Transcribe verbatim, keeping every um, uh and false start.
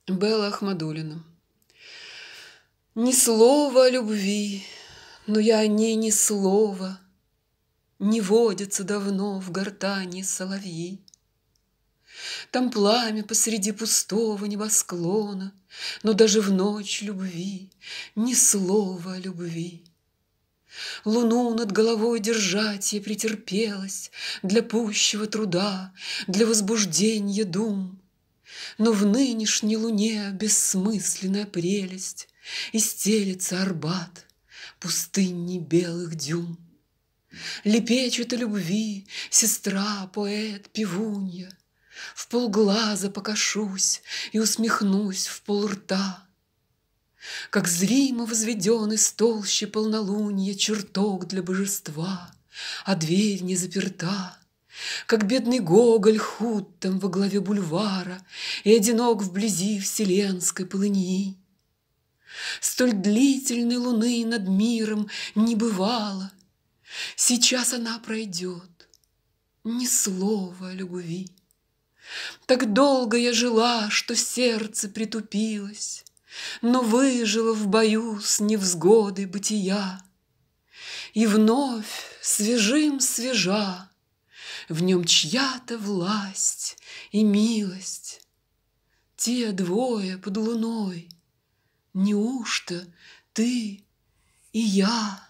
Белла Ахмадуллина. Ни слова о любви, но я о ней ни слова. Не водятся давно в гортани соловьи. Там пламя посреди пустого небосклона, но даже в ночь любви ни слова о любви. Луну над головой держать я претерпелась для пущего труда, для возбуждения дум. Но в нынешней луне бессмысленная прелесть, и стелется Арбат пустыней белых дюм. Лепечет о любви сестра, поэт, певунья. В полглаза покошусь и усмехнусь в полрта. Как зримо возведен из толщи полнолуния чертог для божества, а дверь не заперта. Как бедный Гоголь худ там во главе бульвара и одинок вблизи вселенской полыньи. Столь длительной луны над миром не бывало. Сейчас она пройдет, ни слова о любви. Так долго я жила, что сердце притупилось, но выжила в бою с невзгодой бытия. И вновь свежим свежа в нем чья-то власть и милость. Те двое под луной, неужто ты и я?